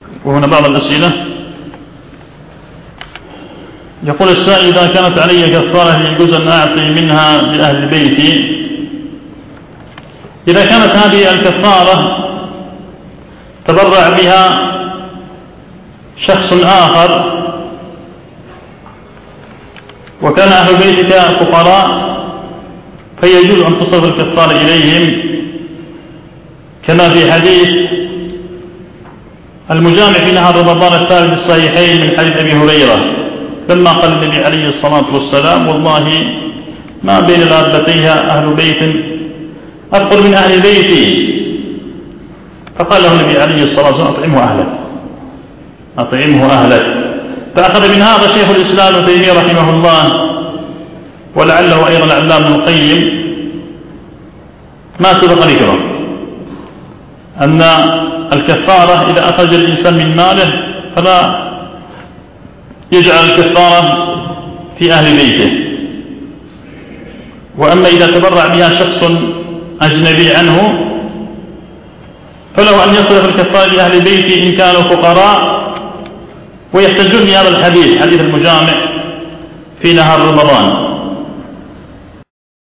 وهنا بعض الأسئلة. يقول السائل: إذا كانت علي كفارة لجزء أعطي منها لأهل بيتي، إذا كانت هذه الكفارة تبرع بها شخص آخر وكان أهل بيتك فقراء، فيجوز أن تصرف الكفارة إليهم، كما في حديث المجامع في نهار رمضان الثالث الصحيحين من حديث أبي هريرة لما قال النبي عليه الصلاة والسلام: والله ما بين لابتيها أهل بيت أفقر من أهل بيتي. فقال له النبي عليه الصلاة والسلام: أطعمه أهلك. فأخذ من هذا شيخ الإسلام ابن تيمية رحمه الله، ولعله أيضا العلامة ابن القيم، ما سبق ذكره أن الكفارة إذا أخرج الإنسان من ماله فلا يجعل الكفارة في أهل بيته، وأما إذا تبرع بها شخص أجنبي عنه فله أن يصرف الكفارة لأهل بيته إن كانوا فقراء. ويحتجون بهذا الحديث، حديث المجامع في نهار رمضان،